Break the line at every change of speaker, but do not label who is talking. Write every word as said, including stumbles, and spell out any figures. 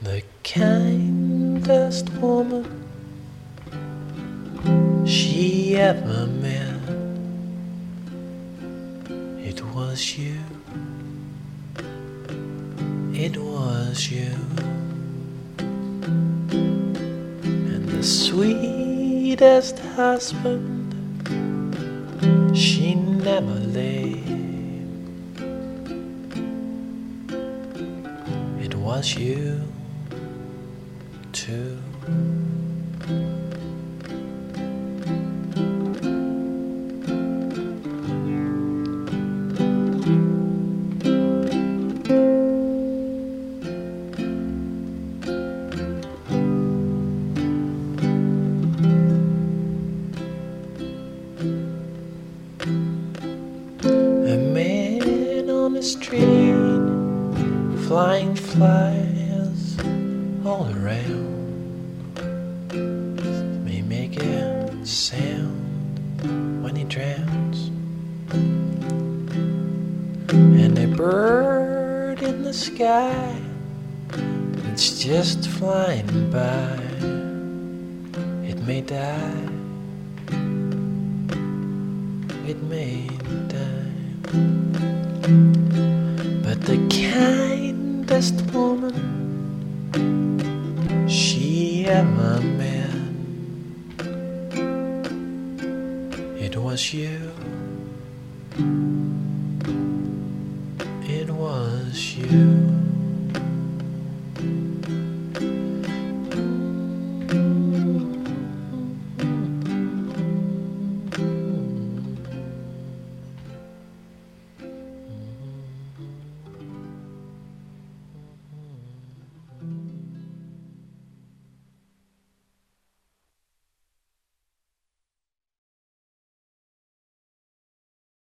The kindest woman she ever met, it was you, it was you. And the sweetest husband she never laid, it was you too. A man on the street, flying flies all around, may make a sound when he drowns. And a bird in the sky, it's just flying by, it may die, it may die. But the kindest woman she ever met, it was you,